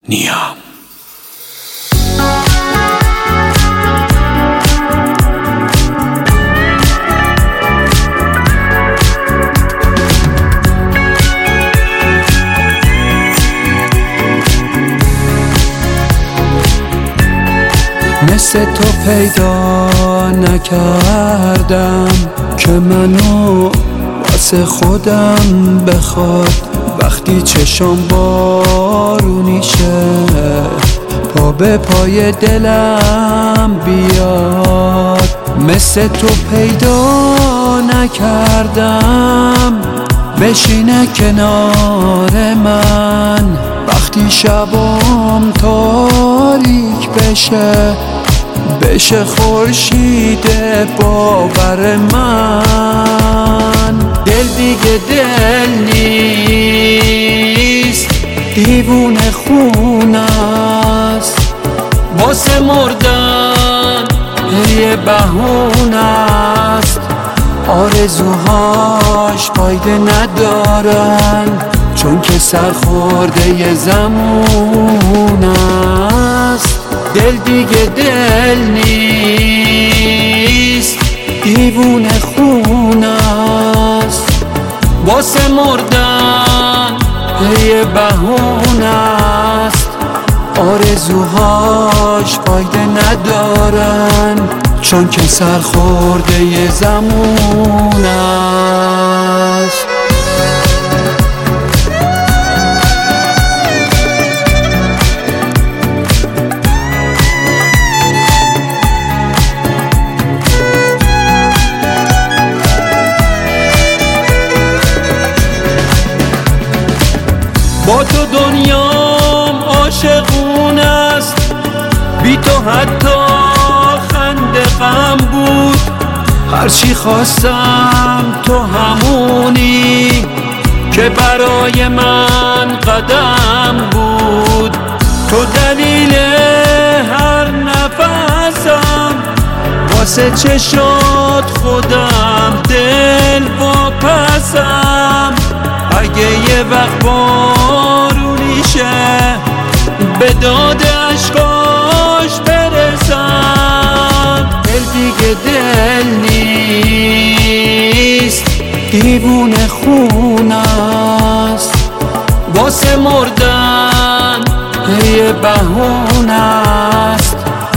نیام. مثل تو پیدا نکردم که منو واسه خودم بخواد. وقتی چشم بارونیشه پا به پای دلم بیاد. مثل تو پیدا نکردم بشینه کنار من وقتی شبام تاریک بشه خورشید باور من. دل دیگه دل نیست، دیوونه خون است، واسه مردن یه بهونه است. آرزوهاش فایده ندارن چون که سرخورده یه زمون است. دل دیگه دل نیست، دیوونه خون است، واسه مردن یه بهونه است. آرزوهاش فایده ندارن چون که سرخورده یه زمون است. با تو دنیام عاشقون است، بی تو حتی خنده غم بود. هرچی خواستم تو همونی که برای من قدم بود. تو دلیل هر نفسم، واسه چشات خودم دل واپسم. اگه یه وقت بارونیشه به داد عشقاش برسم. دل دیگه دل نیست، دیوونه خون است، واسه مردن یه بهونه است.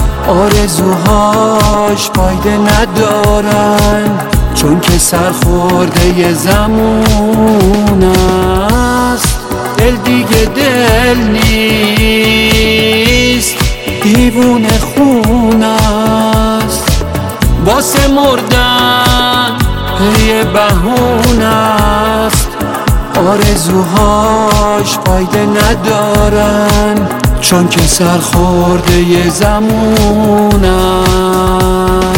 آرزوهاش فایده ندارن چون که سرخورده یه زمون است. دل دیگه دل نیست، دیوونه خون است، واسه مردن یه بهونه است. آرزوهاش فایده ندارن چون که سرخورده یه زمون است.